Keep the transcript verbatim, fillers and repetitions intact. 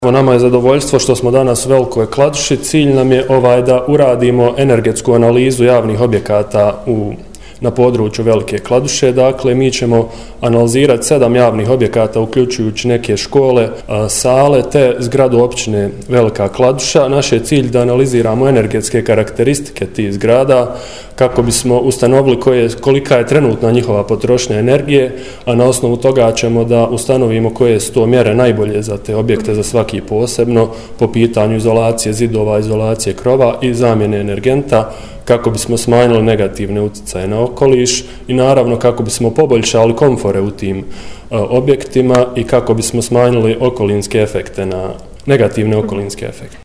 Nama je zadovoljstvo što smo danas u Velikoj Kladuši. Cilj nam je ovaj da uradimo energetsku analizu javnih objekata u na području Velike Kladuše. Dakle, mi ćemo analizirati sedam javnih objekata, uključujući neke škole, sale, te zgradu općine Velika Kladuša. Naš je cilj da analiziramo energetske karakteristike tih zgrada, kako bismo ustanovili koje, kolika je trenutna njihova potrošnja energije, a na osnovu toga ćemo da ustanovimo koje su to mjere najbolje za te objekte, za svaki posebno, po pitanju izolacije zidova, izolacije krova i zamjene energenta, kako bismo smanjili negativne utjecaje na okoliš i naravno kako bismo poboljšali komfore u tim objektima i kako bismo smanjili okolinske efekte, na negativne okolinske efekte.